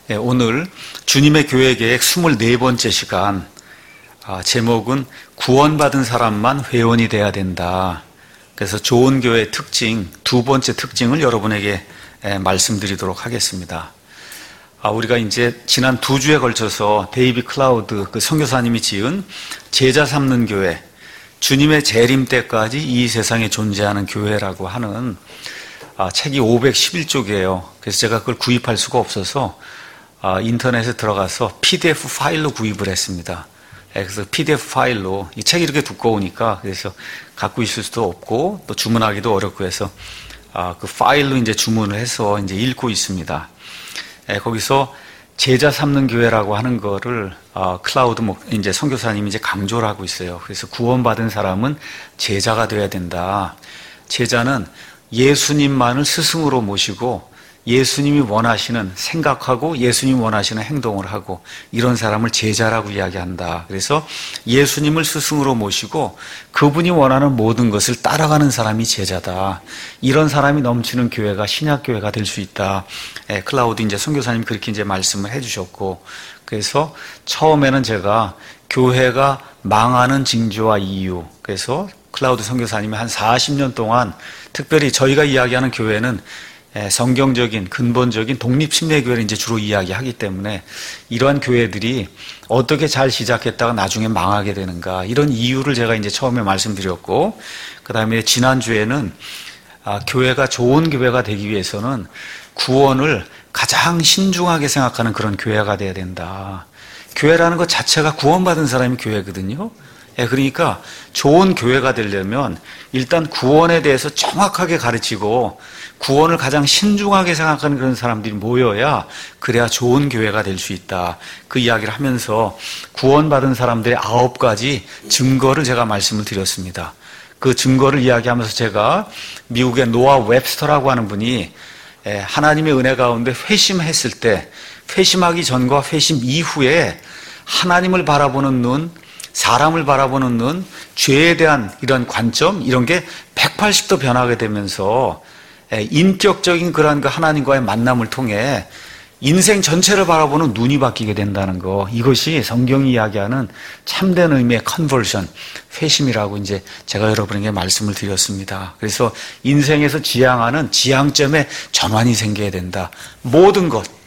오늘 주님의 교회 계획 24번째 시간, 제목은 구원받은 사람만 회원이 돼야 된다. 그래서 좋은 교회의 특징, 두 번째 특징을 여러분에게 말씀드리도록 하겠습니다. 우리가 이제 지난 2주에 걸쳐서 데이비 클라우드 그 선교사님이 지은 제자 삼는 교회, 주님의 재림 때까지 이 세상에 존재하는 교회라고 하는 책이 511쪽이에요. 그래서 제가 그걸 구입할 수가 없어서 인터넷에 들어가서 PDF 파일로 구입을 했습니다. 그래서 PDF 파일로, 이 책이 이렇게 두꺼우니까 그래서 갖고 있을 수도 없고 또 주문하기도 어렵고 해서 그 파일로 이제 주문을 해서 이제 읽고 있습니다. 거기서 제자 삼는 교회라고 하는 거를 클라우드 이제 선교사님이 이제 강조를 하고 있어요. 그래서 구원받은 사람은 제자가 되어야 된다. 제자는 예수님만을 스승으로 모시고 예수님이 원하시는 생각하고 예수님이 원하시는 행동을 하고 이런 사람을 제자라고 이야기한다. 그래서 예수님을 스승으로 모시고 그분이 원하는 모든 것을 따라가는 사람이 제자다. 이런 사람이 넘치는 교회가 신약교회가 될 수 있다. 클라우드 이제 선교사님 그렇게 이제 말씀을 해주셨고, 그래서 처음에는 제가 교회가 망하는 징조와 이유, 그래서 클라우드 선교사님이 한 40년 동안 특별히 저희가 이야기하는 교회는 성경적인 근본적인 독립침례교회를 이제 주로 이야기하기 때문에 이러한 교회들이 어떻게 잘 시작했다가 나중에 망하게 되는가, 이런 이유를 제가 이제 처음에 말씀드렸고, 그 다음에 지난주에는 교회가 좋은 교회가 되기 위해서는 구원을 가장 신중하게 생각하는 그런 교회가 돼야 된다. 교회라는 것 자체가 구원받은 사람이 교회거든요. 그러니까 좋은 교회가 되려면 일단 구원에 대해서 정확하게 가르치고 구원을 가장 신중하게 생각하는 그런 사람들이 모여야 그래야 좋은 교회가 될 수 있다. 그 이야기를 하면서 구원받은 사람들의 9가지 증거를 제가 말씀을 드렸습니다. 그 증거를 이야기하면서 제가 미국의 노아 웹스터라고 하는 분이 하나님의 은혜 가운데 회심했을 때, 회심하기 전과 회심 이후에 하나님을 바라보는 눈, 사람을 바라보는 눈, 죄에 대한 이런 관점, 이런 게 180도 변하게 되면서 인격적인 그런 그 하나님과의 만남을 통해 인생 전체를 바라보는 눈이 바뀌게 된다는 거, 이것이 성경이 이야기하는 참된 의미의 컨버션, 회심이라고 이제 제가 여러분에게 말씀을 드렸습니다. 그래서 인생에서 지향하는 지향점에 전환이 생겨야 된다. 모든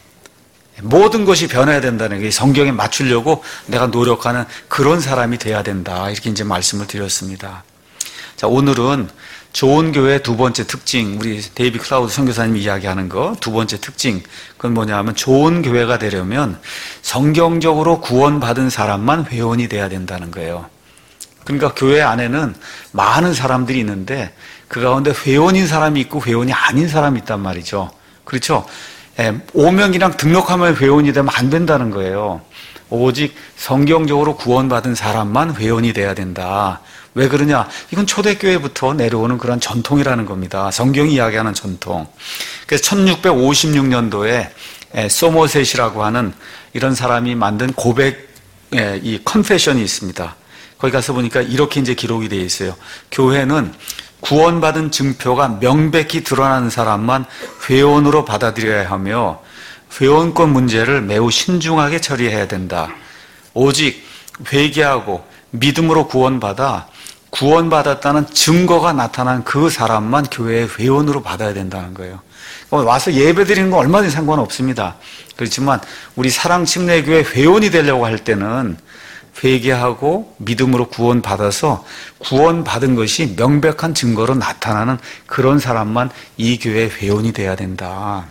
것이 변해야 된다는 게 성경에 맞추려고 내가 노력하는 그런 사람이 돼야 된다. 이렇게 이제 말씀을 드렸습니다. 자, 오늘은 좋은 교회의 두 번째 특징, 우리 데이비 클라우드 선교사님이 이야기하는 거, 두 번째 특징, 그건 뭐냐 하면 좋은 교회가 되려면 성경적으로 구원받은 사람만 회원이 돼야 된다는 거예요. 그러니까 교회 안에는 많은 사람들이 있는데 그 가운데 회원인 사람이 있고 회원이 아닌 사람이 있단 말이죠. 그렇죠? 오명이랑 등록하면 회원이 되면 안 된다는 거예요. 오직 성경적으로 구원받은 사람만 회원이 돼야 된다. 왜 그러냐? 이건 초대교회부터 내려오는 그런 전통이라는 겁니다. 성경이 이야기하는 전통. 그래서 1656년도에 소머셋이라고 하는 이런 사람이 만든 이 컨페션이 있습니다. 거기 가서 보니까 이렇게 이제 기록이 되어 있어요. 교회는 구원받은 증표가 명백히 드러나는 사람만 회원으로 받아들여야 하며 회원권 문제를 매우 신중하게 처리해야 된다. 오직 회개하고 믿음으로 구원받았다는 증거가 나타난 그 사람만 교회의 회원으로 받아야 된다는 거예요. 와서 예배 드리는 건 얼마든지 상관없습니다. 그렇지만 우리 사랑침례교회 회원이 되려고 할 때는 회개하고 믿음으로 구원받아서 구원받은 것이 명백한 증거로 나타나는 그런 사람만 이 교회의 회원이 돼야 된다.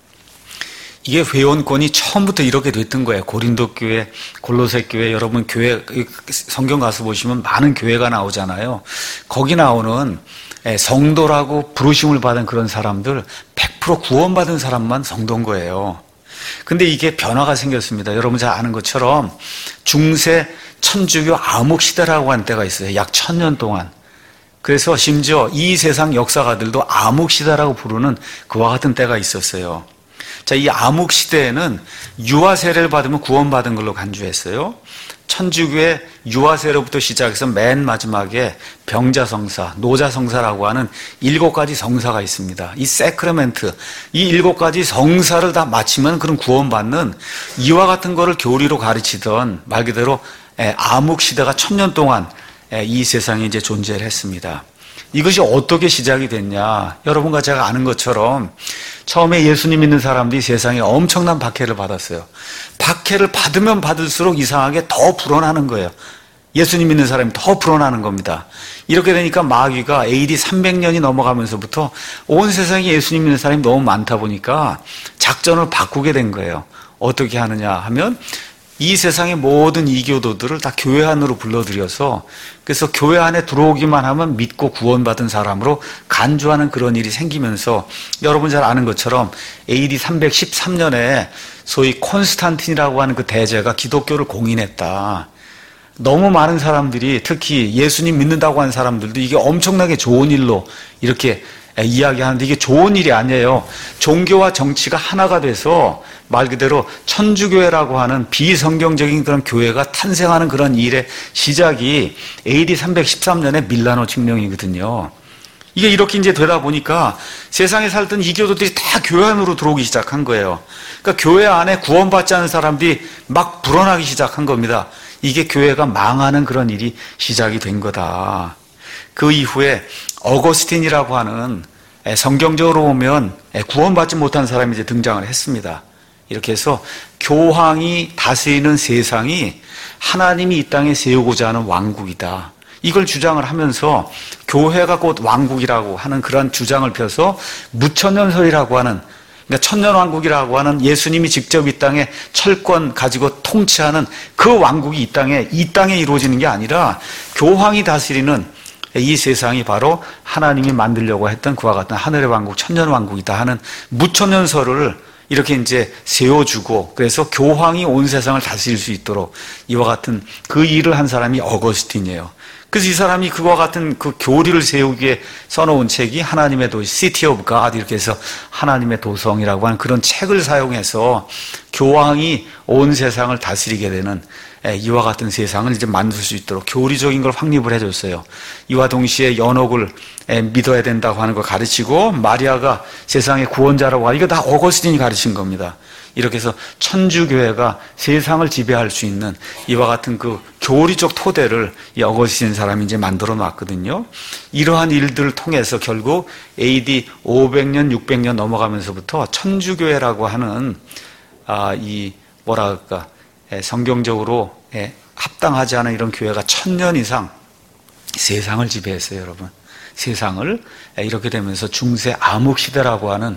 이게 회원권이 처음부터 이렇게 됐던 거예요. 고린도 교회, 골로새 교회, 여러분 교회 성경 가서 보시면 많은 교회가 나오잖아요. 거기 나오는 성도라고 부르심을 받은 그런 사람들 100% 구원받은 사람만 성도인 거예요. 근데 이게 변화가 생겼습니다. 여러분 잘 아는 것처럼 중세 천주교 암흑시대라고 하는 때가 있어요. 약 1000년 동안. 그래서 심지어 이 세상 역사가들도 암흑시대라고 부르는 그와 같은 때가 있었어요. 자, 이 암흑시대에는 유아 세례를 받으면 구원받은 걸로 간주했어요. 천주교의 유아세례로부터 시작해서 맨 마지막에 병자성사, 노자성사라고 하는 7가지 성사가 있습니다. 이 세크레멘트, 이 7가지 성사를 다 마치면 그런 구원받는 이와 같은 거를 교리로 가르치던 말 그대로 암흑시대가 1000년 동안 이 세상에 이제 존재를 했습니다. 이것이 어떻게 시작이 됐냐? 여러분과 제가 아는 것처럼 처음에 예수님 믿는 사람들이 세상에 엄청난 박해를 받았어요. 박해를 받으면 받을수록 이상하게 더 불어나는 거예요. 예수님 믿는 사람이 더 불어나는 겁니다. 이렇게 되니까 마귀가 AD 300년이 넘어가면서부터 온 세상에 예수님 믿는 사람이 너무 많다 보니까 작전을 바꾸게 된 거예요. 어떻게 하느냐 하면 이 세상의 모든 이교도들을 다 교회 안으로 불러들여서 그래서 교회 안에 들어오기만 하면 믿고 구원받은 사람으로 간주하는 그런 일이 생기면서 여러분 잘 아는 것처럼 AD 313년에 소위 콘스탄틴이라고 하는 그 대제가 기독교를 공인했다. 너무 많은 사람들이 특히 예수님 믿는다고 하는 사람들도 이게 엄청나게 좋은 일로 이렇게 이야기하는데 이게 좋은 일이 아니에요. 종교와 정치가 하나가 돼서 말 그대로 천주교회라고 하는 비성경적인 그런 교회가 탄생하는 그런 일의 시작이 AD 313년에 밀라노 칙령이거든요. 이게 이렇게 이제 되다 보니까 세상에 살던 이교도들이 다 교회 안으로 들어오기 시작한 거예요. 그러니까 교회 안에 구원받지 않은 사람들이 막 불어나기 시작한 겁니다. 이게 교회가 망하는 그런 일이 시작이 된 거다. 그 이후에 어거스틴이라고 하는 성경적으로 보면 구원받지 못한 사람이 이제 등장을 했습니다. 이렇게 해서 교황이 다스리는 세상이 하나님이 이 땅에 세우고자 하는 왕국이다. 이걸 주장을 하면서 교회가 곧 왕국이라고 하는 그런 주장을 펴서 무천년설이라고 하는 그러니까 천년왕국이라고 하는 예수님이 직접 이 땅에 철권 가지고 통치하는 그 왕국이 이 땅에 이루어지는 게 아니라 교황이 다스리는 이 세상이 바로 하나님이 만들려고 했던 그와 같은 하늘의 왕국, 천년왕국이다 하는 무천년설을 이렇게 이제 세워주고 그래서 교황이 온 세상을 다스릴 수 있도록 이와 같은 그 일을 한 사람이 어거스틴이에요. 그래서 이 사람이 그와 같은 그 교리를 세우기에 써놓은 책이 하나님의 도시, City of God 이렇게 해서 하나님의 도성이라고 하는 그런 책을 사용해서 교황이 온 세상을 다스리게 되는 이와 같은 세상을 이제 만들 수 있도록 교리적인 걸 확립을 해줬어요. 이와 동시에 연옥을 믿어야 된다고 하는 걸 가르치고 마리아가 세상의 구원자라고 하는 이거 다 어거스틴이 가르친 겁니다. 이렇게 해서 천주교회가 세상을 지배할 수 있는 이와 같은 그 교리적 토대를 이 어거스틴 사람이 이제 만들어 놨거든요. 이러한 일들을 통해서 결국 AD 500년, 600년 넘어가면서부터 천주교회라고 하는 이 뭐랄까 성경적으로 합당하지 않은 이런 교회가 1000년 이상 세상을 지배했어요, 여러분. 세상을 이렇게 되면서 중세 암흑시대라고 하는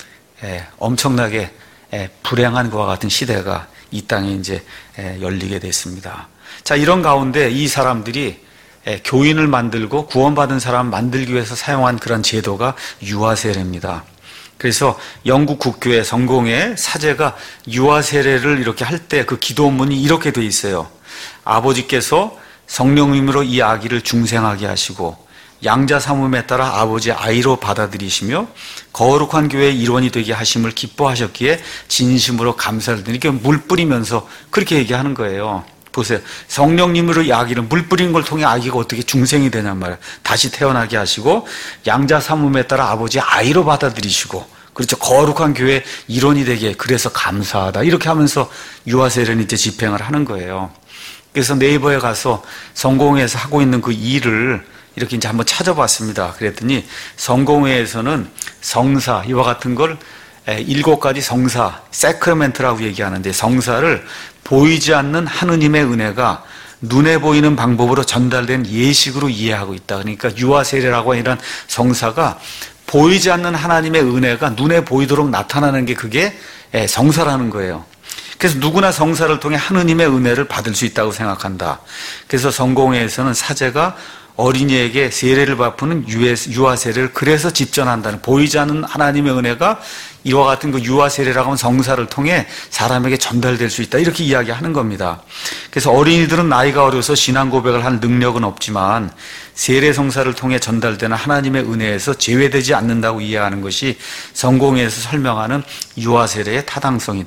엄청나게 불행한 것과 같은 시대가 이 땅에 이제 열리게 됐습니다. 자, 이런 가운데 이 사람들이 교인을 만들고 구원받은 사람 만들기 위해서 사용한 그런 제도가 유아세례입니다. 그래서 영국 국교의 성공회 사제가 유아세례를 이렇게 할 때 그 기도문이 이렇게 돼 있어요. 아버지께서 성령님으로 이 아기를 중생하게 하시고 양자 사모에 따라 아버지의 아이로 받아들이시며 거룩한 교회의 일원이 되게 하심을 기뻐하셨기에 진심으로 감사를 드리니 이렇게 물 뿌리면서 그렇게 얘기하는 거예요. 보세요. 성령님으로 이 아기를 물 뿌린 걸 통해 아기가 어떻게 중생이 되냔 말이에요. 다시 태어나게 하시고 양자 사모에 따라 아버지의 아이로 받아들이시고 그렇죠. 거룩한 교회의 일원이 되게 그래서 감사하다. 이렇게 하면서 유아세례는 이제 집행을 하는 거예요. 그래서 네이버에 가서 성공회에서 하고 있는 그 일을 이렇게 이제 한번 찾아봤습니다. 그랬더니 성공회에서는 성사 이와 같은 걸 7가지 성사, 세크레멘트라고 얘기하는데 성사를 보이지 않는 하느님의 은혜가 눈에 보이는 방법으로 전달된 예식으로 이해하고 있다. 그러니까 유아세례라고 하는 이런 성사가 보이지 않는 하나님의 은혜가 눈에 보이도록 나타나는 게 그게 성사라는 거예요. 그래서 누구나 성사를 통해 하느님의 은혜를 받을 수 있다고 생각한다. 그래서 성공회에서는 사제가 어린이에게 세례를 베푸는 유아세례를 그래서 집전한다는 보이지 않는 하나님의 은혜가 이와 같은 그 유아세례라고 하는 성사를 통해 사람에게 전달될 수 있다 이렇게 이야기하는 겁니다. 그래서 어린이들은 나이가 어려서 신앙 고백을 할 능력은 없지만 세례 성사를 통해 전달되는 하나님의 은혜에서 제외되지 않는다고 이해하는 것이 성공회에서 설명하는 유아세례의 타당성이다.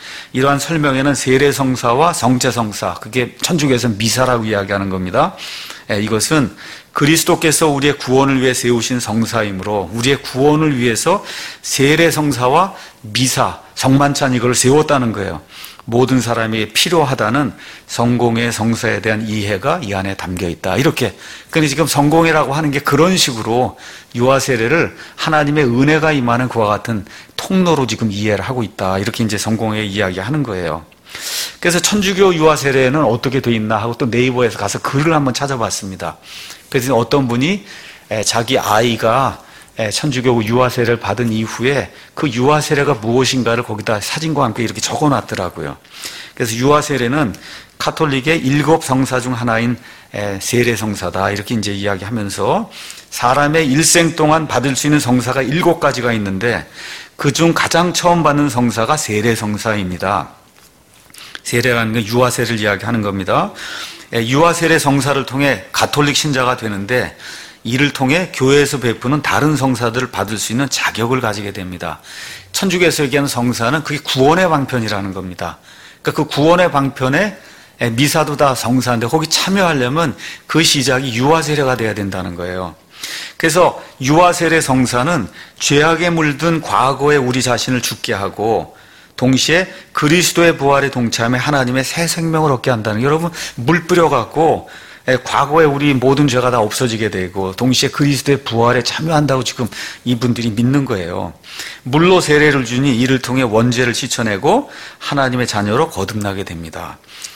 이러한 설명에는 세례성사와 성제성사, 그게 천주교에서 미사라고 이야기하는 겁니다. 이것은 그리스도께서 우리의 구원을 위해 세우신 성사이므로 우리의 구원을 위해서 세례성사와 미사, 성만찬 이걸 세웠다는 거예요. 모든 사람에게 필요하다는 성공의 성사에 대한 이해가 이 안에 담겨 있다. 이렇게. 그런데 지금 성공회라고 하는 게 그런 식으로 유아 세례를 하나님의 은혜가 임하는 그와 같은 통로로 지금 이해를 하고 있다. 이렇게 이제 성공회 이야기하는 거예요. 그래서 천주교 유아 세례는 어떻게 돼 있나 하고 또 네이버에서 가서 글을 한번 찾아봤습니다. 그래서 어떤 분이 자기 아이가 천주교 유아 세례를 받은 이후에 그 유아 세례가 무엇인가를 거기다 사진과 함께 이렇게 적어 놨더라고요. 그래서 유아 세례는 카톨릭의 7 성사 중 하나인 세례 성사다. 이렇게 이제 이야기하면서 사람의 일생 동안 받을 수 있는 성사가 7가지가 있는데 그중 가장 처음 받는 성사가 세례 성사입니다. 세례라는 건 유아 세례를 이야기하는 겁니다. 유아 세례 성사를 통해 가톨릭 신자가 되는데 이를 통해 교회에서 베푸는 다른 성사들을 받을 수 있는 자격을 가지게 됩니다. 천주교에서 얘기하는 성사는 그게 구원의 방편이라는 겁니다. 그러니까 그 구원의 방편에 미사도 다 성사인데 거기 참여하려면 그 시작이 유아세례가 돼야 된다는 거예요. 그래서 유아세례 성사는 죄악에 물든 과거의 우리 자신을 죽게 하고 동시에 그리스도의 부활에 동참해 하나님의 새 생명을 얻게 한다는 거예요. 여러분 물 뿌려갖고 과거에 우리 모든 죄가 다 없어지게 되고 동시에 그리스도의 부활에 참여한다고 지금 이분들이 믿는 거예요. 물로 세례를 주니 이를 통해 원죄를 씻어내고 하나님의 자녀로 거듭나게 됩니다.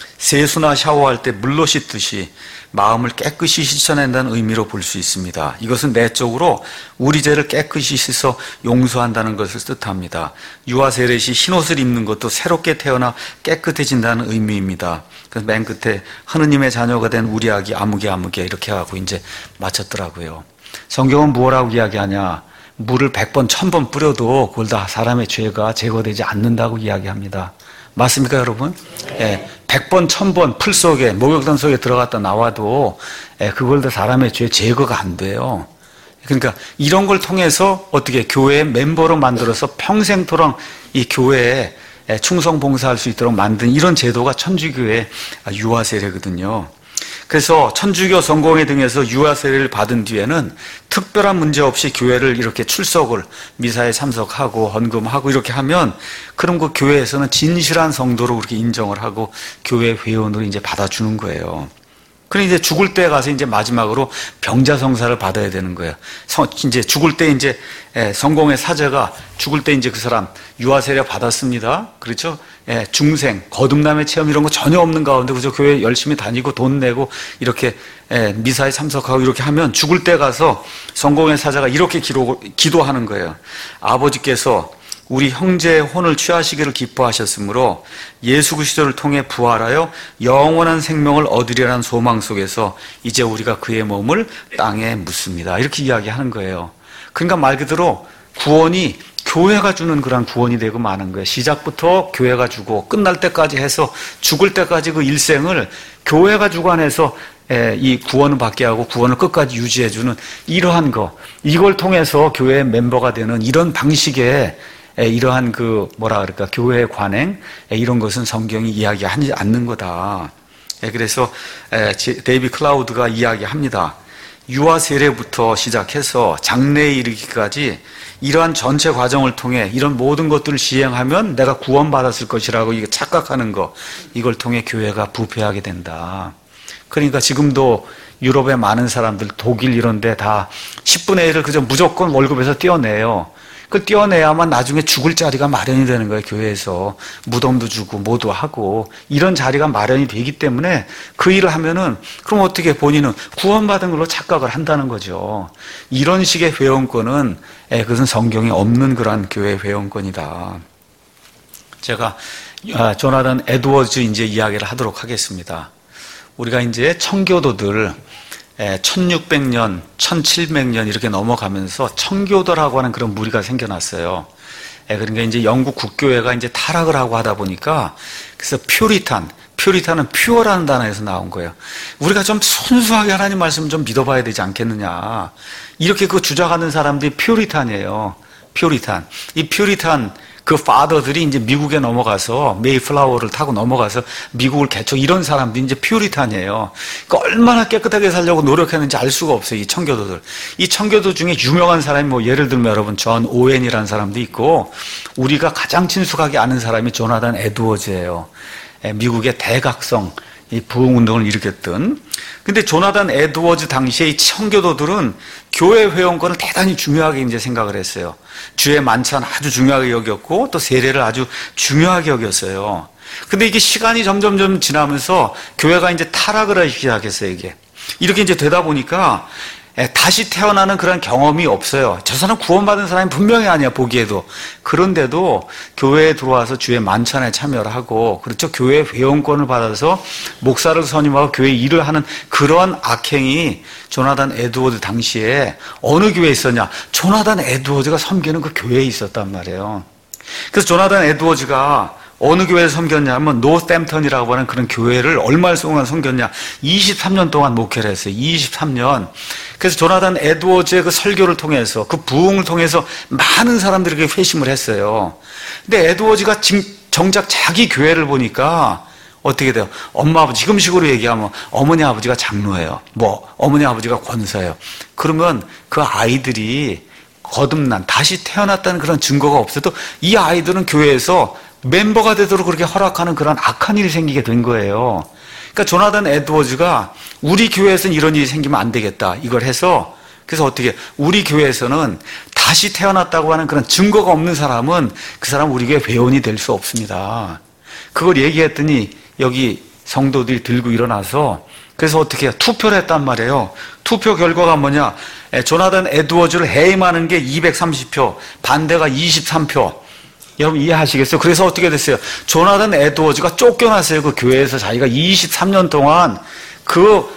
세수나 샤워할 때 물로 씻듯이 마음을 깨끗이 씻어낸다는 의미로 볼 수 있습니다. 이것은 내적으로 우리 죄를 깨끗이 씻어 용서한다는 것을 뜻합니다. 유아 세례 시 흰옷을 입는 것도 새롭게 태어나 깨끗해진다는 의미입니다. 그래서 맨 끝에 하느님의 자녀가 된 우리 아기 아무개 이렇게 하고 이제 마쳤더라고요. 성경은 뭐라고 이야기하냐? 물을 100번, 1000번 뿌려도 그걸 다 사람의 죄가 제거되지 않는다고 이야기합니다. 맞습니까, 여러분? 예, 100번, 1000번 풀 속에, 목욕탕 속에 들어갔다 나와도 그걸 다 사람의 죄 제거가 안 돼요. 그러니까 이런 걸 통해서 어떻게 교회의 멤버로 만들어서 평생토록 이 교회에 충성 봉사할 수 있도록 만든 이런 제도가 천주교의 유아 세례거든요. 그래서 천주교 성공회 등에서 유아 세례를 받은 뒤에는 특별한 문제 없이 교회를 이렇게 출석을 미사에 참석하고 헌금하고 이렇게 하면 그럼 그 교회에서는 진실한 성도로 그렇게 인정을 하고 교회 회원으로 이제 받아주는 거예요. 그럼 이제 죽을 때 가서 이제 마지막으로 병자 성사를 받아야 되는 거예요. 이제 죽을 때 이제 성공의 사제가 죽을 때 이제 그 사람 유아 세례 받았습니다. 그렇죠? 중생, 거듭남의 체험 이런 거 전혀 없는 가운데 그저 교회 열심히 다니고 돈 내고 이렇게 미사에 참석하고 이렇게 하면 죽을 때 가서 성공의 사제가 이렇게 기도하는 거예요. 아버지께서 우리 형제의 혼을 취하시기를 기뻐하셨으므로 예수 그리스도를 통해 부활하여 영원한 생명을 얻으리라는 소망 속에서 이제 우리가 그의 몸을 땅에 묻습니다. 이렇게 이야기하는 거예요. 그러니까 말 그대로 구원이 교회가 주는 그런 구원이 되고 마는 거예요. 시작부터 교회가 주고 끝날 때까지 해서 죽을 때까지 그 일생을 교회가 주관해서 이 구원을 받게 하고 구원을 끝까지 유지해주는 이러한 거, 이걸 통해서 교회의 멤버가 되는 이런 방식의 이러한 교회의 관행, 이런 것은 성경이 이야기하지 않는 거다. 그래서 데이비 클라우드가 이야기합니다. 유아 세례부터 시작해서 장래에 이르기까지 이러한 전체 과정을 통해 이런 모든 것들을 시행하면 내가 구원받았을 것이라고 이게 착각하는 거, 이걸 통해 교회가 부패하게 된다. 그러니까 지금도 유럽의 많은 사람들, 독일 이런 데 다 10분의 1을 그저 무조건 월급에서 떼어내요. 그걸 떼어내야만 나중에 죽을 자리가 마련이 되는 거예요. 교회에서 무덤도 주고 뭐도 하고 이런 자리가 마련이 되기 때문에 그 일을 하면은 그럼 어떻게 본인은 구원받은 걸로 착각을 한다는 거죠. 이런 식의 회원권은 그것은 성경에 없는 그러한 교회 회원권이다. 제가 조나단 에드워즈 이제 이야기를 하도록 하겠습니다. 우리가 이제 청교도들 1600년, 1700년 이렇게 넘어가면서 청교도라고 하는 그런 무리가 생겨났어요. 그러니까 이제 영국 국교회가 이제 타락을 하고 하다 보니까 그래서 퓨리탄은 퓨어라는 단어에서 나온 거예요. 우리가 좀 순수하게 하나님 말씀을 좀 믿어봐야 되지 않겠느냐. 이렇게 그 주장하는 사람들이 퓨리탄이에요. 퓨리탄. 이 퓨리탄 그 파더들이 이제 미국에 넘어가서 메이플라워를 타고 넘어가서 미국을 개척 이런 사람들이 이제 퓨리탄이에요. 그러니까 얼마나 깨끗하게 살려고 노력했는지 알 수가 없어요. 이 청교도들. 이 청교도 중에 유명한 사람이 뭐 예를 들면 여러분 존 오웬이라는 사람도 있고 우리가 가장 친숙하게 아는 사람이 조나단 에드워즈예요. 미국의 대각성 이 부흥운동을 일으켰던. 근데 조나단 에드워즈 당시에 이 청교도들은 교회 회원권을 대단히 중요하게 이제 생각을 했어요. 주의 만찬 아주 중요하게 여겼고 또 세례를 아주 중요하게 여겼어요. 근데 이게 시간이 점점 지나면서 교회가 이제 타락을 하기 시작했어요, 이게. 이렇게 이제 되다 보니까 다시 태어나는 그런 경험이 없어요. 저 사람 구원받은 사람이 분명히 아니야, 보기에도. 그런데도 교회에 들어와서 주의 만찬에 참여를 하고, 그렇죠. 교회 회원권을 받아서 목사를 선임하고 교회 일을 하는 그런 악행이 조나단 에드워드 당시에 어느 교회에 있었냐? 조나단 에드워즈가 섬기는 그 교회에 있었단 말이에요. 그래서 조나단 에드워즈가 어느 교회를 섬겼냐면 노스햄턴이라고 하는 그런 교회를 얼마 동안 섬겼냐? 23년 동안 목회를 했어요. 23년. 그래서 조나단 에드워즈의 그 설교를 통해서 그 부흥을 통해서 많은 사람들에게 회심을 했어요. 근데 에드워즈가 정작 자기 교회를 보니까 어떻게 돼요? 엄마 아버지 지금식으로 얘기하면 어머니 아버지가 장로예요. 뭐 어머니 아버지가 권사예요. 그러면 그 아이들이 거듭난 다시 태어났다는 그런 증거가 없어도 이 아이들은 교회에서 멤버가 되도록 그렇게 허락하는 그런 악한 일이 생기게 된 거예요. 그러니까 조나단 에드워즈가 우리 교회에서는 이런 일이 생기면 안 되겠다. 이걸 해서 그래서 어떻게 우리 교회에서는 다시 태어났다고 하는 그런 증거가 없는 사람은 그 사람 우리 교회 회원이 될 수 없습니다. 그걸 얘기했더니 여기 성도들이 들고 일어나서 그래서 어떻게 투표를 했단 말이에요. 투표 결과가 뭐냐? 조나단 에드워즈를 해임하는 게 230표, 반대가 23표. 여러분 이해하시겠어요? 그래서 어떻게 됐어요? 조나단 에드워즈가 쫓겨났어요. 그 교회에서 자기가 23년 동안 그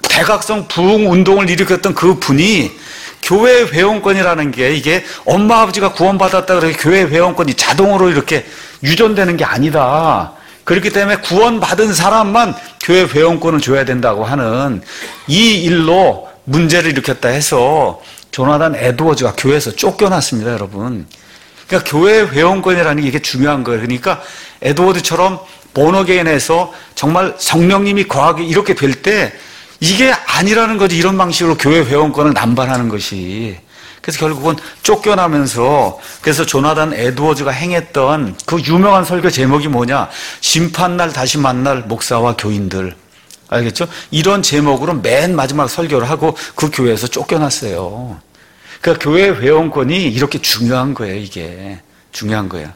대각성 부흥 운동을 일으켰던 그 분이 교회 회원권이라는 게 이게 엄마 아버지가 구원받았다 그래서 교회 회원권이 자동으로 이렇게 유전되는 게 아니다. 그렇기 때문에 구원받은 사람만 교회 회원권을 줘야 된다고 하는 이 일로 문제를 일으켰다 해서 조나단 에드워즈가 교회에서 쫓겨났습니다, 여러분. 그러니까 교회 회원권이라는 게 이게 중요한 거예요. 그러니까 에드워드처럼 본어게인해서 정말 성령님이 거하게 이렇게 될 때 이게 아니라는 거지. 이런 방식으로 교회 회원권을 남발하는 것이. 그래서 결국은 쫓겨나면서 그래서 조나단 에드워즈가 행했던 그 유명한 설교 제목이 뭐냐? 심판날 다시 만날 목사와 교인들. 알겠죠? 이런 제목으로 맨 마지막 설교를 하고 그 교회에서 쫓겨났어요. 그러니까 교회 회원권이 이렇게 중요한 거예요, 이게. 중요한 거예요.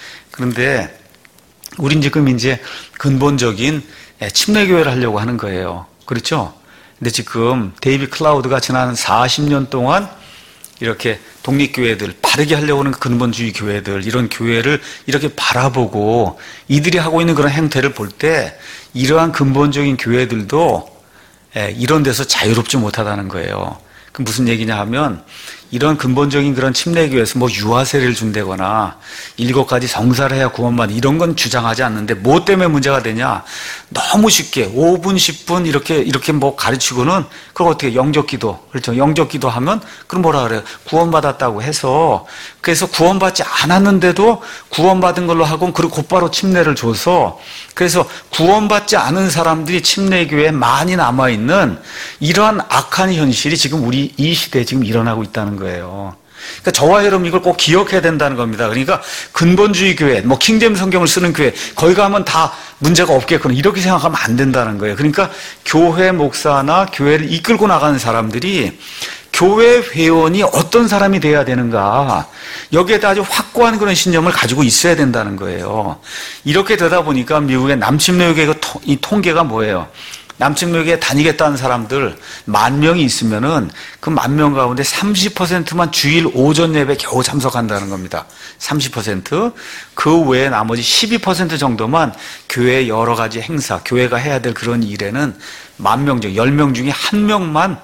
그런데 우린 지금 이제 근본적인 침례교회를 하려고 하는 거예요. 그렇죠? 근데 지금 데이비 클라우드가 지난 40년 동안 이렇게 독립교회들, 바르게 하려고 하는 근본주의 교회들, 이런 교회를 이렇게 바라보고 이들이 하고 있는 그런 행태를 볼 때 이러한 근본적인 교회들도 이런 데서 자유롭지 못하다는 거예요. 그 무슨 얘기냐 하면 이런 근본적인 그런 침례교회에서 뭐 유아세례를 준다거나 7가지 성사를 해야 구원받는 이런 건 주장하지 않는데 뭐 때문에 문제가 되냐? 너무 쉽게 5분, 10분 이렇게 뭐 가르치고는 그걸 어떻게 영접기도 그렇죠? 영접기도 하면 그럼 뭐라 그래요? 구원받았다고 해서 그래서 구원받지 않았는데도 구원받은 걸로 하고 그리고 곧바로 침례를 줘서 그래서 구원받지 않은 사람들이 침례교회에 많이 남아있는 이러한 악한 현실이 지금 우리 이 시대에 지금 일어나고 있다는 거예요. 그러니까 저와 여러분 이걸 꼭 기억해야 된다는 겁니다. 그러니까 근본주의 교회, 뭐 킹제임스 성경을 쓰는 교회, 거기 가면 다 문제가 없겠구나 이렇게 생각하면 안 된다는 거예요. 그러니까 교회 목사나 교회를 이끌고 나가는 사람들이 교회 회원이 어떤 사람이 돼야 되는가 여기에다 아주 확고한 그런 신념을 가지고 있어야 된다는 거예요. 이렇게 되다 보니까 미국의 남침례교회 이 통계가 뭐예요? 남침례교회 다니겠다는 사람들 10,000명이 있으면은 그 10,000명 가운데 30%만 주일 오전 예배 겨우 참석한다는 겁니다. 30%. 그 외에 나머지 12% 정도만 교회 여러 가지 행사, 교회가 해야 될 그런 일에는 10,000명 중 10명 중에 1명만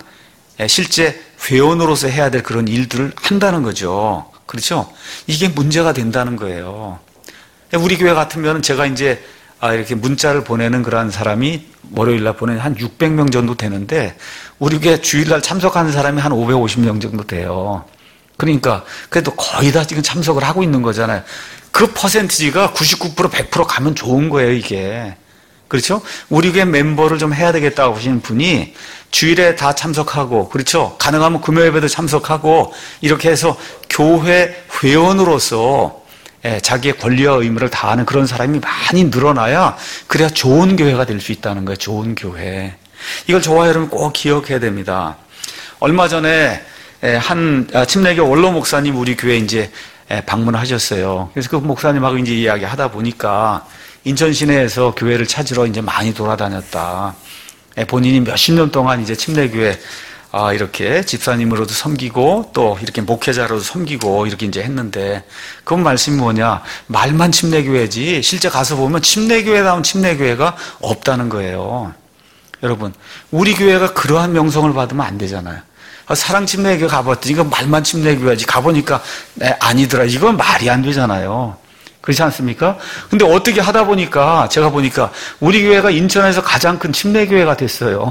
실제 회원으로서 해야 될 그런 일들을 한다는 거죠. 그렇죠? 이게 문제가 된다는 거예요. 우리 교회 같으면 제가 이제 이렇게 문자를 보내는 그런 사람이 월요일날 보내는 한 600명 정도 되는데 우리 교회 주일날 참석하는 사람이 한 550명 정도 돼요. 그러니까 그래도 거의 다 지금 참석을 하고 있는 거잖아요. 그 퍼센티지가 99% 100% 가면 좋은 거예요, 이게. 그렇죠? 우리 교회 멤버를 좀 해야 되겠다고 하시는 분이 주일에 다 참석하고, 그렇죠? 가능하면 금요 예배도 참석하고, 이렇게 해서 교회 회원으로서 자기의 권리와 의무를 다하는 그런 사람이 많이 늘어나야 그래야 좋은 교회가 될 수 있다는 거예요. 좋은 교회. 이걸 저와 여러분 꼭 기억해야 됩니다. 얼마 전에 한 침례교 원로 목사님 우리 교회에 이제 방문하셨어요. 그래서 그 목사님하고 이제 이야기 하다 보니까 인천 시내에서 교회를 찾으러 이제 많이 돌아다녔다. 본인이 몇십 년 동안 이제 침례교회 이렇게 집사님으로도 섬기고 또 이렇게 목회자로도 섬기고 이렇게 이제 했는데 그 말씀이 뭐냐? 말만 침례교회지 실제 가서 보면 침례교회다운 침례교회가 없다는 거예요. 여러분, 우리 교회가 그러한 명성을 받으면 안 되잖아요. 사랑 침례교회 가봤더니 이거 말만 침례교회지 가보니까 아니더라. 이건 말이 안 되잖아요. 그렇지 않습니까? 근데 어떻게 하다 보니까 제가 보니까 우리 교회가 인천에서 가장 큰 침례교회가 됐어요.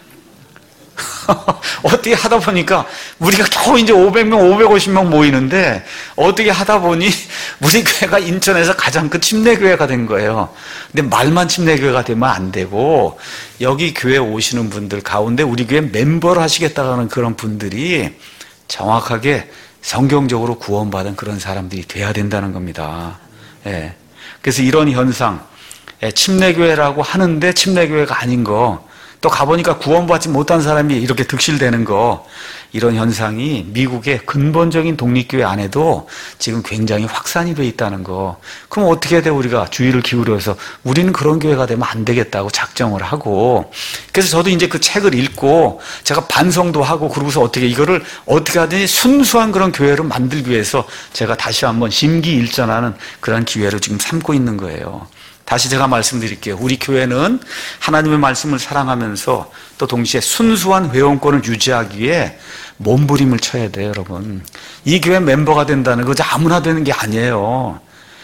어떻게 하다 보니까 우리가 겨우 이제 500명, 550명 모이는데 어떻게 하다 보니 우리 교회가 인천에서 가장 큰 침례교회가 된 거예요. 근데 말만 침례교회가 되면 안 되고 여기 교회 오시는 분들 가운데 우리 교회 멤버를 하시겠다는 그런 분들이 정확하게 성경적으로 구원받은 그런 사람들이 돼야 된다는 겁니다. 예. 그래서 이런 현상, 침례교회라고 하는데 침례교회가 아닌 거, 또 가보니까 구원받지 못한 사람이 이렇게 득실되는 거, 이런 현상이 미국의 근본적인 독립교회 안에도 지금 굉장히 확산이 돼 있다는 거. 그럼 어떻게 해야 돼? 우리가 주의를 기울여서 우리는 그런 교회가 되면 안 되겠다고 작정을 하고, 그래서 저도 이제 그 책을 읽고 제가 반성도 하고 그러고서 이거를 어떻게 하든지 순수한 그런 교회를 만들기 위해서 제가 다시 한번 심기일전하는 그런 기회를 지금 삼고 있는 거예요. 다시 제가 말씀드릴게요. 우리 교회는 하나님의 말씀을 사랑하면서 또 동시에 순수한 회원권을 유지하기 위해 몸부림을 쳐야 돼요, 여러분. 이 교회 멤버가 된다는 거 아무나 되는 게 아니에요.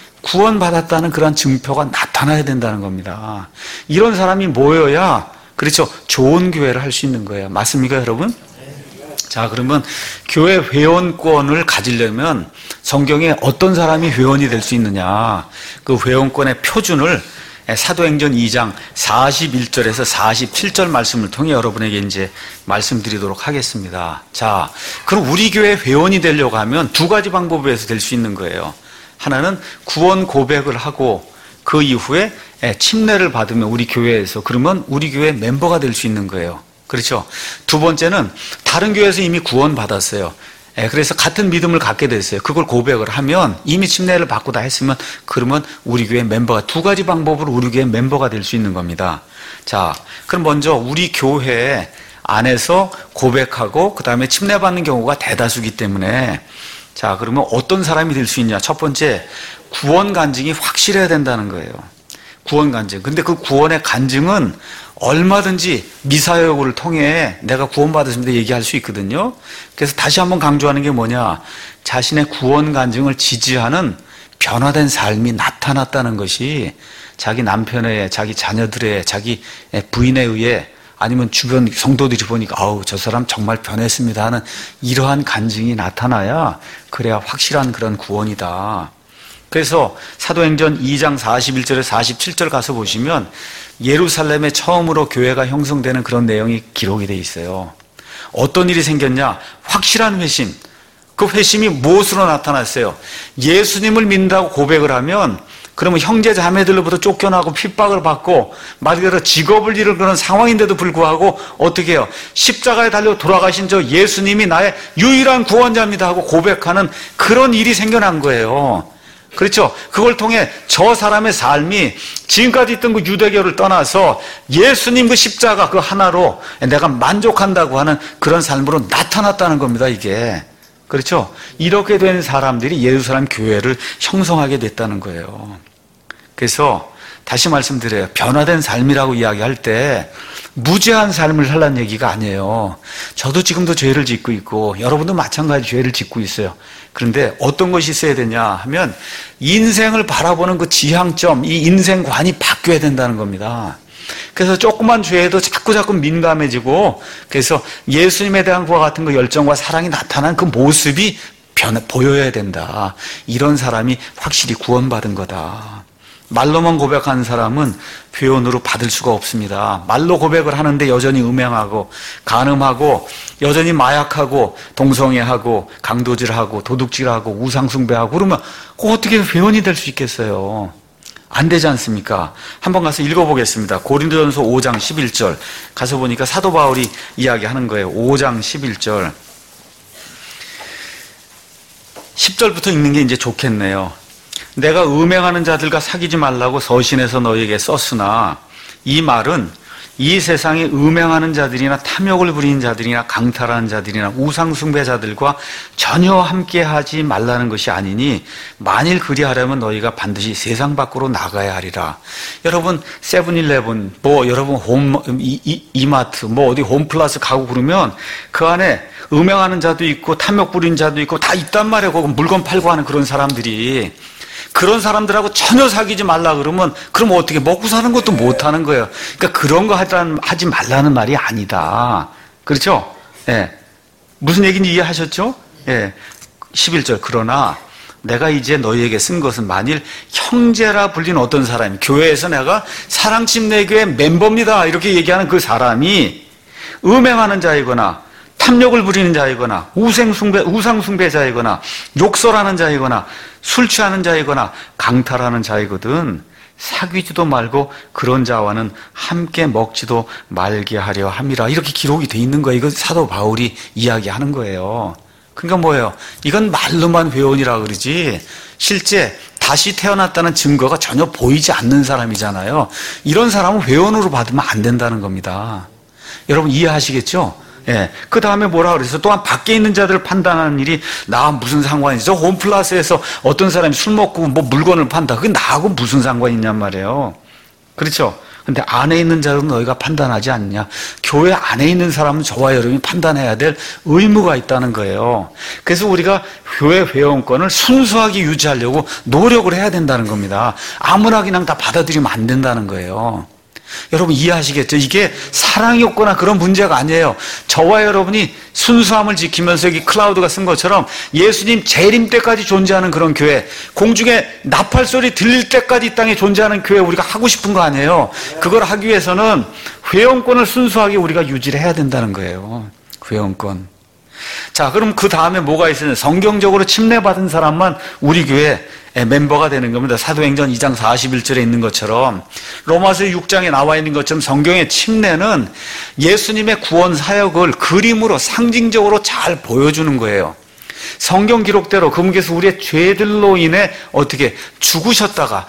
구원받았다는 그런 증표가 나타나야 된다는 겁니다. 이런 사람이 모여야, 그렇죠, 좋은 교회를 할 수 있는 거예요. 맞습니까, 여러분? 자, 그러면 교회 회원권을 가지려면 성경에 어떤 사람이 회원이 될 수 있느냐, 그 회원권의 표준을 사도행전 2장 41절에서 47절 말씀을 통해 여러분에게 이제 말씀드리도록 하겠습니다. 자, 그럼 우리 교회 회원이 되려고 하면 두 가지 방법에서 될 수 있는 거예요. 하나는 구원 고백을 하고 그 이후에 침례를 받으면 우리 교회에서, 그러면 우리 교회 멤버가 될 수 있는 거예요. 그렇죠? 두 번째는 다른 교회에서 이미 구원받았어요. 그래서 같은 믿음을 갖게 됐어요. 그걸 고백을 하면, 이미 침례를 받고 다 했으면, 그러면 우리 교회 멤버가, 두 가지 방법으로 우리 교회 멤버가 될 수 있는 겁니다. 자, 그럼 먼저 우리 교회 안에서 고백하고 그 다음에 침례받는 경우가 대다수이기 때문에, 자, 그러면 어떤 사람이 될 수 있냐? 첫 번째, 구원 간증이 확실해야 된다는 거예요. 구원 간증. 근데 그 구원의 간증은 얼마든지 미사여구를 통해 내가 구원받았습니다 얘기할 수 있거든요. 그래서 다시 한번 강조하는 게 뭐냐? 자신의 구원 간증을 지지하는 변화된 삶이 나타났다는 것이 자기 남편의, 자기 자녀들의, 자기 부인에 의해, 아니면 주변 성도들이 보니까 아우 저 사람 정말 변했습니다 하는 이러한 간증이 나타나야 그래야 확실한 그런 구원이다. 그래서 사도행전 2장 41절에 47절 가서 보시면 예루살렘에 처음으로 교회가 형성되는 그런 내용이 기록이 돼 있어요. 어떤 일이 생겼냐? 확실한 회심. 그 회심이 무엇으로 나타났어요? 예수님을 믿는다고 고백을 하면, 그러면 형제 자매들로부터 쫓겨나고 핍박을 받고 말 그대로 직업을 잃을 그런 상황인데도 불구하고 어떻게 해요? 십자가에 달려 돌아가신 저 예수님이 나의 유일한 구원자입니다 하고 고백하는 그런 일이 생겨난 거예요. 그렇죠? 그걸 통해 저 사람의 삶이 지금까지 있던 그 유대교를 떠나서 예수님 그 십자가 그 하나로 내가 만족한다고 하는 그런 삶으로 나타났다는 겁니다, 이게. 그렇죠? 이렇게 된 사람들이 예루살렘 교회를 형성하게 됐다는 거예요. 그래서 다시 말씀드려요. 변화된 삶이라고 이야기할 때 무죄한 삶을 살라는 얘기가 아니에요. 저도 지금도 죄를 짓고 있고 여러분도 마찬가지 죄를 짓고 있어요. 그런데 어떤 것이 있어야 되냐 하면 인생을 바라보는 그 지향점, 이 인생관이 바뀌어야 된다는 겁니다. 그래서 조그만 죄에도 자꾸 민감해지고, 그래서 예수님에 대한 그와 같은 그 열정과 사랑이 나타난 그 모습이 보여야 된다. 이런 사람이 확실히 구원받은 거다. 말로만 고백하는 사람은 회원으로 받을 수가 없습니다. 말로 고백을 하는데 여전히 음행하고 간음하고 여전히 마약하고 동성애하고 강도질하고 도둑질하고 우상숭배하고 그러면 어떻게 회원이 될 수 있겠어요? 안 되지 않습니까? 한번 가서 읽어보겠습니다. 고린도전서 5장 11절 가서 보니까 사도 바울이 이야기하는 거예요. 5장 11절 10절부터 읽는 게 이제 좋겠네요. 내가 음행하는 자들과 사귀지 말라고 서신해서 너희에게 썼으나 이 말은 이 세상에 음행하는 자들이나 탐욕을 부리는 자들이나 강탈하는 자들이나 우상숭배자들과 전혀 함께하지 말라는 것이 아니니 만일 그리하려면 너희가 반드시 세상 밖으로 나가야 하리라. 여러분 세븐일레븐 여러분 이마트 어디 홈플러스 가고 그러면 그 안에 음행하는 자도 있고 탐욕 부리는 자도 있고 다 있단 말이에요. 거기 물건 팔고 하는 그런 사람들이. 그런 사람들하고 전혀 사귀지 말라 그러면 그럼 어떻게 먹고 사는 것도 못 하는 거예요. 그러니까 그런 거 하지 말라는 말이 아니다. 그렇죠? 예. 무슨 얘기인지 이해하셨죠? 예. 11절. 그러나 내가 이제 너희에게 쓴 것은 만일 형제라 불린 어떤 사람이 교회에서 내가 사랑침례교회 멤버입니다 이렇게 얘기하는 그 사람이 음행하는 자이거나 탐욕을 부리는 자이거나 우상숭배자이거나 욕설하는 자이거나 술 취하는 자이거나 강탈하는 자이거든 사귀지도 말고 그런 자와는 함께 먹지도 말게 하려 함이라. 이렇게 기록이 돼 있는 거예요. 이거 사도 바울이 이야기하는 거예요. 그러니까 뭐예요? 이건 말로만 회원이라 그러지 실제 다시 태어났다는 증거가 전혀 보이지 않는 사람이잖아요. 이런 사람은 회원으로 받으면 안 된다는 겁니다. 여러분 이해하시겠죠? 예. 그 다음에 뭐라 그래서 또한 밖에 있는 자들을 판단하는 일이 나와 무슨 상관이지? 저 홈플러스에서 어떤 사람이 술 먹고 물건을 판다. 그게 나하고 무슨 상관이 있냔 말이에요. 그렇죠? 근데 안에 있는 자들은 너희가 판단하지 않느냐? 교회 안에 있는 사람은 저와 여러분이 판단해야 될 의무가 있다는 거예요. 그래서 우리가 교회 회원권을 순수하게 유지하려고 노력을 해야 된다는 겁니다. 아무나 그냥 다 받아들이면 안 된다는 거예요. 여러분 이해하시겠죠? 이게 사랑이 없거나 그런 문제가 아니에요. 저와 여러분이 순수함을 지키면서 여기 클라우드가 쓴 것처럼 예수님 재림 때까지 존재하는 그런 교회, 공중에 나팔 소리 들릴 때까지 이 땅에 존재하는 교회 우리가 하고 싶은 거 아니에요. 그걸 하기 위해서는 회원권을 순수하게 우리가 유지를 해야 된다는 거예요. 회원권. 자, 그럼 그 다음에 뭐가 있어요? 성경적으로 침례받은 사람만 우리 교회 멤버가 되는 겁니다. 사도행전 2장 41절에 있는 것처럼 로마서 6장에 나와 있는 것처럼 성경의 침례는 예수님의 구원 사역을 그림으로 상징적으로 잘 보여주는 거예요. 성경 기록대로 그분께서 우리의 죄들로 인해 어떻게 죽으셨다가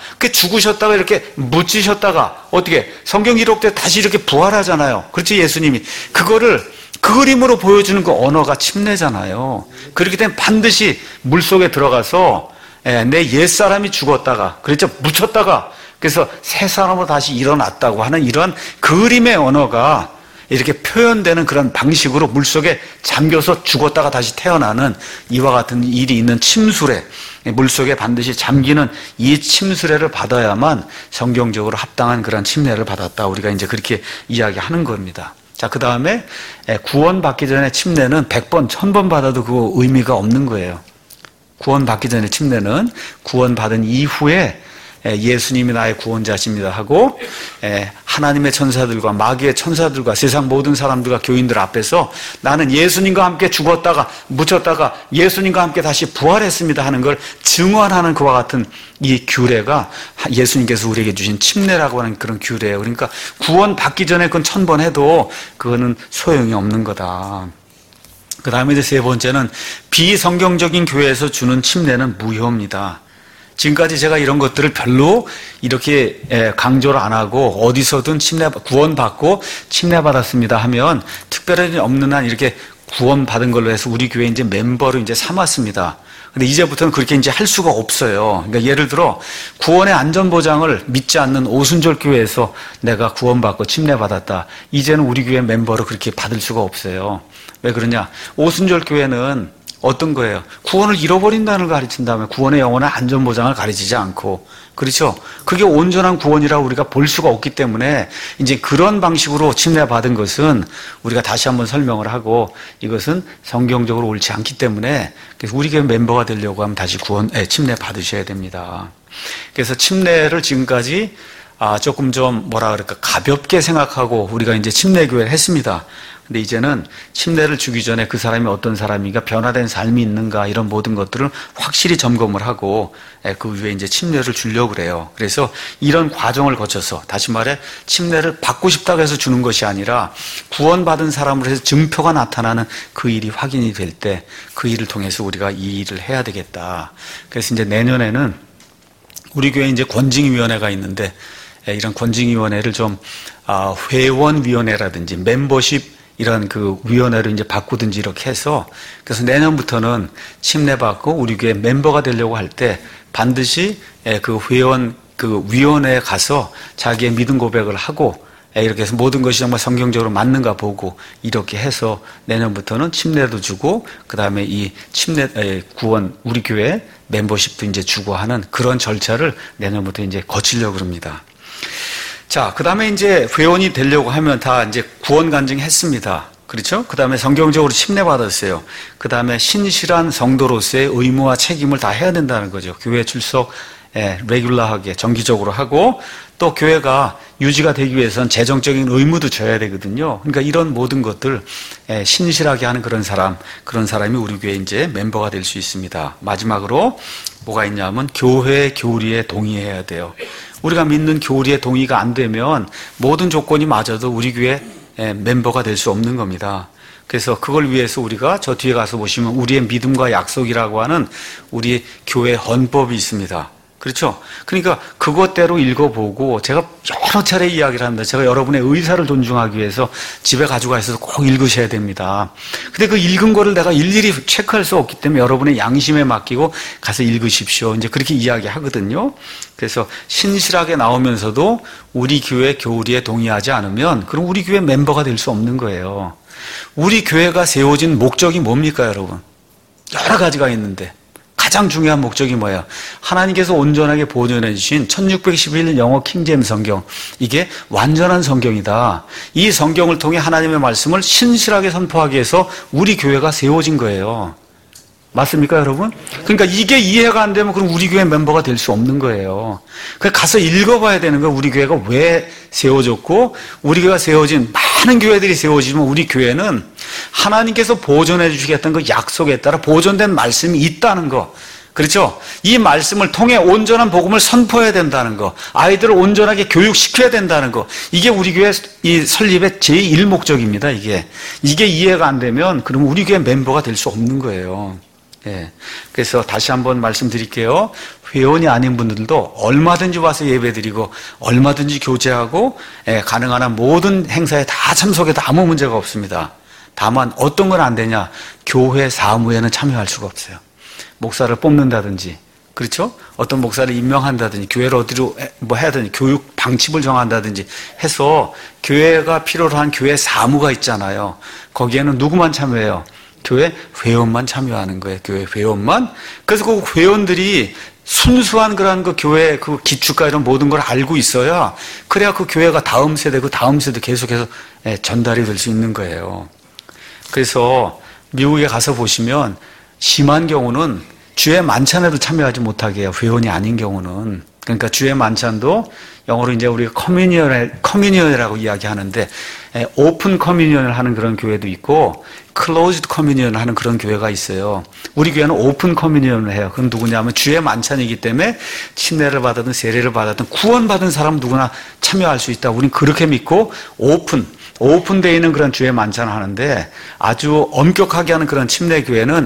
이렇게 묻히셨다가 어떻게 성경 기록대로 다시 이렇게 부활하잖아요. 그렇지 예수님이 그거를 그림으로 보여주는 그 언어가 침례잖아요. 그렇기 때문에 반드시 물속에 들어가서 내 옛사람이 죽었다가 그렇죠 묻혔다가 그래서 새 사람으로 다시 일어났다고 하는 이런 그림의 언어가 이렇게 표현되는 그런 방식으로 물속에 잠겨서 죽었다가 다시 태어나는 이와 같은 일이 있는 침수례, 물속에 반드시 잠기는 이 침수례를 받아야만 성경적으로 합당한 그런 침례를 받았다. 우리가 이제 그렇게 이야기하는 겁니다. 자, 그 다음에 구원받기 전에 침례는 100번, 1000번 받아도 그 의미가 없는 거예요. 구원받기 전에 침례는 구원받은 이후에 예수님이 나의 구원자십니다 하고 하나님의 천사들과 마귀의 천사들과 세상 모든 사람들과 교인들 앞에서 나는 예수님과 함께 죽었다가 묻혔다가 예수님과 함께 다시 부활했습니다 하는 걸 증언하는 그와 같은 이 규례가 예수님께서 우리에게 주신 침례라고 하는 그런 규례예요. 그러니까 구원받기 전에 그건 1000번 해도 그거는 소용이 없는 거다. 그 다음에 이제 세 번째는 비성경적인 교회에서 주는 침례는 무효입니다. 지금까지 제가 이런 것들을 별로 이렇게 강조를 안 하고 어디서든 구원받고 침례받았습니다 하면 특별히 없는 한 이렇게 구원받은 걸로 해서 우리 교회 이제 멤버로 이제 삼았습니다. 근데 이제부터는 그렇게 이제 할 수가 없어요. 그러니까 예를 들어 구원의 안전보장을 믿지 않는 오순절 교회에서 내가 구원받고 침례받았다. 이제는 우리 교회 멤버로 그렇게 받을 수가 없어요. 왜 그러냐? 오순절 교회는 어떤 거예요? 구원을 잃어버린다는 걸 가르친다면 구원의 영원한 안전보장을 가르치지 않고, 그렇죠? 그게 온전한 구원이라고 우리가 볼 수가 없기 때문에 이제 그런 방식으로 침례받은 것은 우리가 다시 한번 설명을 하고, 이것은 성경적으로 옳지 않기 때문에 그래서 우리 교회 멤버가 되려고 하면 다시 침례 받으셔야 됩니다. 그래서 침례를 지금까지 조금 좀 뭐라 그럴까 가볍게 생각하고 우리가 이제 침례교회를 했습니다. 근데 이제는 침례를 주기 전에 그 사람이 어떤 사람인가, 변화된 삶이 있는가, 이런 모든 것들을 확실히 점검을 하고 그 위에 이제 침례를 주려고 그래요. 그래서 이런 과정을 거쳐서, 다시 말해 침례를 받고 싶다고 해서 주는 것이 아니라 구원받은 사람으로 해서 증표가 나타나는 그 일이 확인이 될 때 그 일을 통해서 우리가 이 일을 해야 되겠다. 그래서 이제 내년에는 우리 교회에 이제 권징위원회가 있는데, 이런 권징위원회를 좀 회원위원회라든지 멤버십 이런 그 위원회로 이제 바꾸든지 이렇게 해서, 그래서 내년부터는 침례받고 우리 교회 멤버가 되려고 할 때 반드시 그 위원회에 가서 자기의 믿음 고백을 하고, 이렇게 해서 모든 것이 정말 성경적으로 맞는가 보고 이렇게 해서 내년부터는 침례도 주고, 그 다음에 이 구원 우리 교회 멤버십도 이제 주고 하는 그런 절차를 내년부터 이제 거치려고 합니다. 자, 그 다음에 이제 회원이 되려고 하면 다 이제 구원 간증했습니다. 그렇죠? 그 다음에 성경적으로 침례받았어요. 그 다음에 신실한 성도로서의 의무와 책임을 다 해야 된다는 거죠. 교회 출석, 레귤러하게, 정기적으로 하고, 또 교회가 유지가 되기 위해서는 재정적인 의무도 져야 되거든요. 그러니까 이런 모든 것들, 신실하게 하는 그런 사람이 우리 교회 이제 멤버가 될 수 있습니다. 마지막으로 뭐가 있냐면 교회 교리에 동의해야 돼요. 우리가 믿는 교리에 동의가 안 되면 모든 조건이 맞아도 우리 교회 멤버가 될 수 없는 겁니다. 그래서 그걸 위해서 우리가 저 뒤에 가서 보시면 우리의 믿음과 약속이라고 하는 우리 교회 헌법이 있습니다. 그렇죠? 그러니까 그것대로 읽어보고, 제가 여러 차례 이야기를 합니다. 제가 여러분의 의사를 존중하기 위해서 집에 가지고 가셔서 꼭 읽으셔야 됩니다. 근데 그 읽은 거를 내가 일일이 체크할 수 없기 때문에 여러분의 양심에 맡기고 가서 읽으십시오. 이제 그렇게 이야기하거든요. 그래서 신실하게 나오면서도 우리 교회 교리에 동의하지 않으면 그럼 우리 교회 멤버가 될 수 없는 거예요. 우리 교회가 세워진 목적이 뭡니까, 여러분? 여러 가지가 있는데 가장 중요한 목적이 뭐예요? 하나님께서 온전하게 보존해 주신 1611 영어 킹제임스 성경, 이게 완전한 성경이다. 이 성경을 통해 하나님의 말씀을 신실하게 선포하기 위해서 우리 교회가 세워진 거예요. 맞습니까, 여러분? 그러니까 이게 이해가 안 되면 그럼 우리 교회 멤버가 될 수 없는 거예요. 그래서 가서 읽어봐야 되는 거예요. 우리 교회가 왜 세워졌고, 우리 교회가 세워진, 많은 교회들이 세워지면 우리 교회는 하나님께서 보존해 주시겠다는 그 약속에 따라 보존된 말씀이 있다는 거. 그렇죠? 이 말씀을 통해 온전한 복음을 선포해야 된다는 거, 아이들을 온전하게 교육시켜야 된다는 거, 이게 우리 교회 이 설립의 제1목적입니다. 이게 이해가 안 되면 그러면 우리 교회 멤버가 될 수 없는 거예요. 그래서 다시 한번 말씀드릴게요. 회원이 아닌 분들도 얼마든지 와서 예배드리고 얼마든지 교제하고 가능한 한 모든 행사에 다 참석해도 아무 문제가 없습니다. 다만 어떤 건 안 되냐? 교회 사무에는 참여할 수가 없어요. 목사를 뽑는다든지, 그렇죠? 어떤 목사를 임명한다든지, 교회를 어디로 뭐 해야 되든지, 교육 방침을 정한다든지 해서 교회가 필요로 한 교회 사무가 있잖아요. 거기에는 누구만 참여해요? 교회 회원만 참여하는 거예요. 교회 회원만. 그래서 그 회원들이 순수한 그런 그 교회 그 기축과 이런 모든 걸 알고 있어야, 그래야 그 교회가 다음 세대, 그 다음 세대 계속해서 전달이 될 수 있는 거예요. 그래서 미국에 가서 보시면 심한 경우는 주의 만찬에도 참여하지 못하게 해요. 회원이 아닌 경우는. 그러니까 주의 만찬도 영어로 이제 우리가 커뮤니언이라고 이야기하는데, 오픈 커뮤니언을 하는 그런 교회도 있고 클로즈드 커뮤니언을 하는 그런 교회가 있어요. 우리 교회는 오픈 커뮤니언을 해요. 그건 누구냐면 주의 만찬이기 때문에 침례를 받았든 세례를 받았든 구원받은 사람 누구나 참여할 수 있다. 우리는 그렇게 믿고 오픈되어 있는 그런 주의 만찬을 하는데, 아주 엄격하게 하는 그런 침례교회는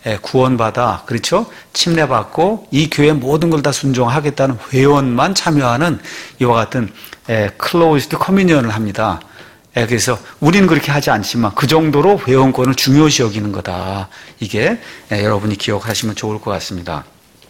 구원받아, 그렇죠? 침례받고 이 교회 모든 걸 다 순종하겠다는 회원만 참여하는 이와 같은 클로즈드 커뮤니언을 합니다. 그래서 우리는 그렇게 하지 않지만 그 정도로 회원권을 중요시 여기는 거다. 이게 여러분이 기억하시면 좋을 것 같습니다.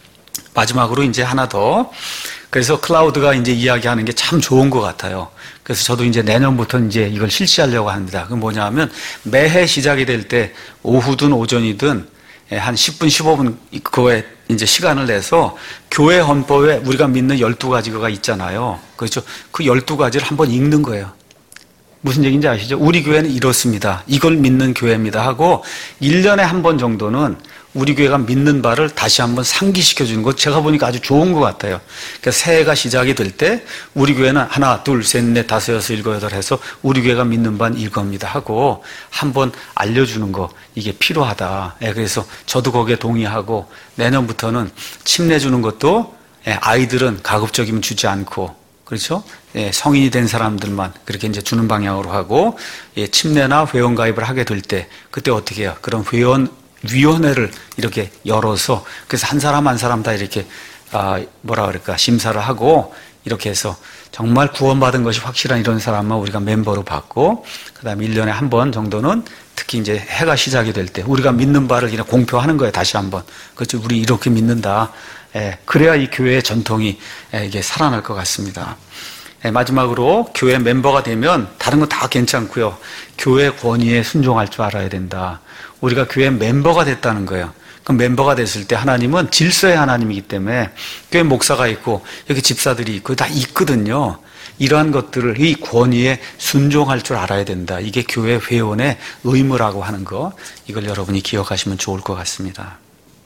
마지막으로 이제 하나 더. 그래서 클라우드가 이제 이야기하는 게 참 좋은 것 같아요. 그래서 저도 이제 내년부터 이제 이걸 실시하려고 합니다. 그건 뭐냐 하면 매해 시작이 될 때 오후든 오전이든 한 10분, 15분 그거에 이제 시간을 내서 교회 헌법에 우리가 믿는 12가지가 있잖아요. 그렇죠? 그 12가지를 한번 읽는 거예요. 무슨 얘기인지 아시죠? 우리 교회는 이렇습니다. 이걸 믿는 교회입니다 하고 1년에 한 번 정도는 우리 교회가 믿는 바를 다시 한번 상기시켜 주는 것 제가 보니까 아주 좋은 것 같아요. 그러니까 새해가 시작이 될 때 우리 교회는 하나, 둘, 셋, 넷, 다섯, 여섯, 일곱, 여덟 해서 우리 교회가 믿는 바는 이겁니다 하고 한번 알려주는 거 이게 필요하다. 그래서 저도 거기에 동의하고 내년부터는 침 내주는 것도 아이들은 가급적이면 주지 않고 그렇죠? 성인이 된 사람들만 그렇게 이제 주는 방향으로 하고 침례나 회원 가입을 하게 될 때 그때 어떻게 해요? 그런 위원회를 이렇게 열어서 그래서 한 사람 한 사람 다 이렇게 뭐라 그럴까 심사를 하고 이렇게 해서 정말 구원받은 것이 확실한 이런 사람만 우리가 멤버로 받고 그다음에 1년에 한 번 정도는 특히 이제 해가 시작이 될 때 우리가 믿는 바를 그냥 공표하는 거예요. 다시 한번. 그렇죠. 우리 이렇게 믿는다. 그래야 이 교회의 전통이 이게 살아날 것 같습니다. 마지막으로 교회 멤버가 되면 다른 건 다 괜찮고요. 교회 권위에 순종할 줄 알아야 된다. 우리가 교회 멤버가 됐다는 거예요. 그럼 멤버가 됐을 때 하나님은 질서의 하나님이기 때문에 교회 목사가 있고 여기 집사들이 있고 다 있거든요. 이러한 것들을 이 권위에 순종할 줄 알아야 된다. 이게 교회 회원의 의무라고 하는 거 이걸 여러분이 기억하시면 좋을 것 같습니다.